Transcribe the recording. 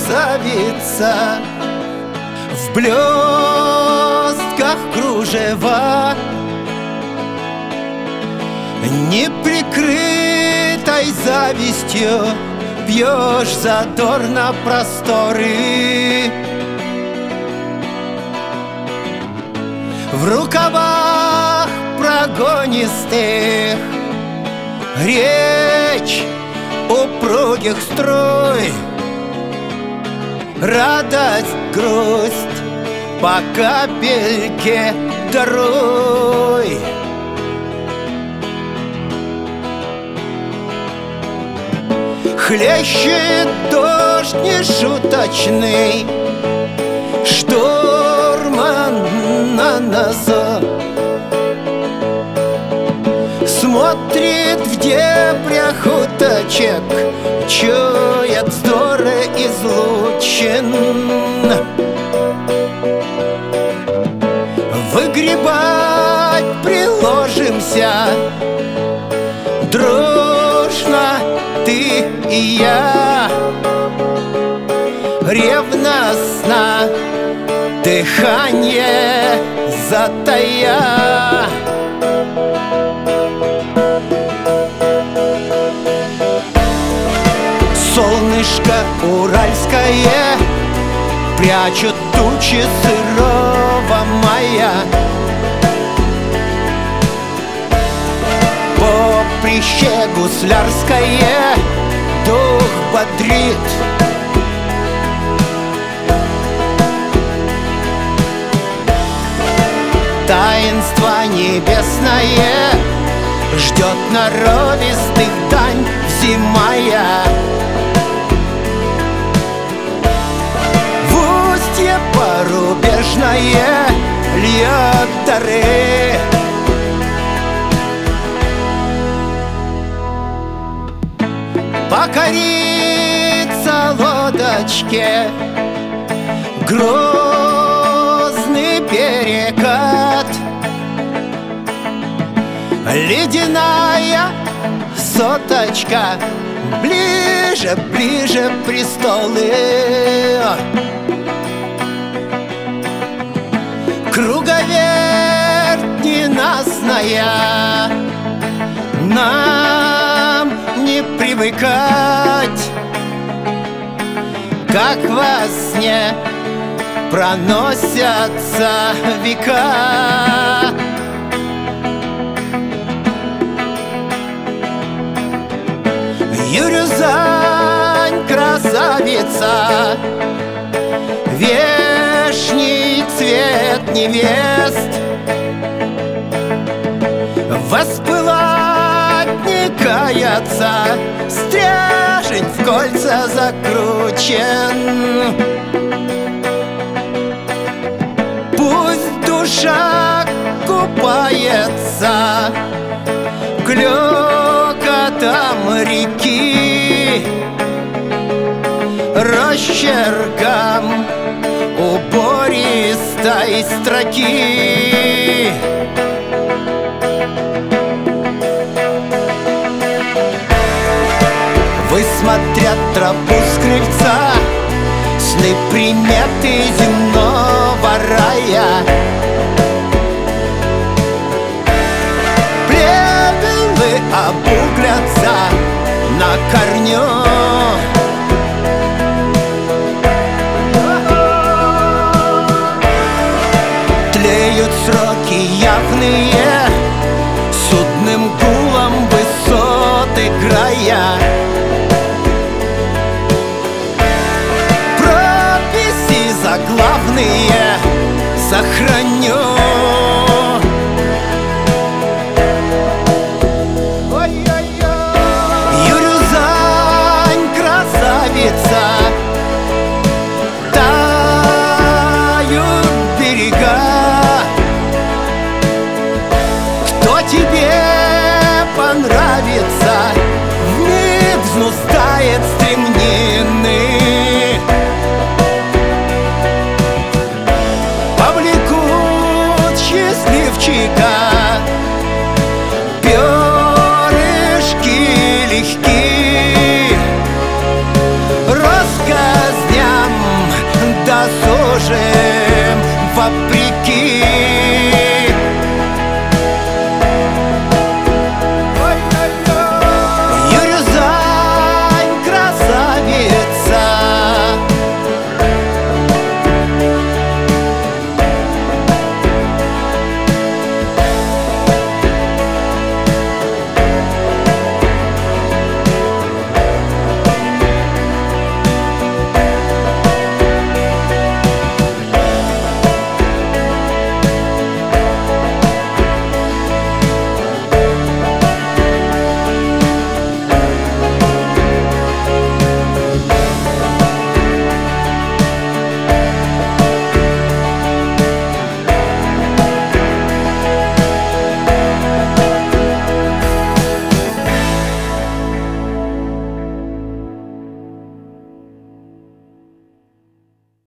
красавица в блестках кружева, неприкрытой завистью бьешь задорно просторы. В рукавах прогонистых речь упругих струй, радость, грусть по капельке даруй. Хлещет дождь нешуточный, штурман на носу, смотрит в дебрях уточек, чует вздоры излучин. Выгребать приложимся дружно ты и я, ревностно дыхание затая. Солнышко уральское прячут тучи сырого мая. Поприще гуслярское дух бодрит. Таинство небесное ждет норовистых дань взимая. В устье порубежное льет дары. Покорится лодочке грозный перекат, ледяная соточка ближе, ближе престолы. Круговерть ненастная, нам не привыкать, как во сне проносятся века. Юрюзань, красавица, вешний цвет невест, воспылать не каяться, стряжень в кольца закручен. Пусть душа купается клёкотом реки, росчерком убористой строки. Высмотрят тропу с крыльца сны, приметы земного рая. Плевелы обуглятся на корню. Тлеют сроки явные, судным гулом высот играя.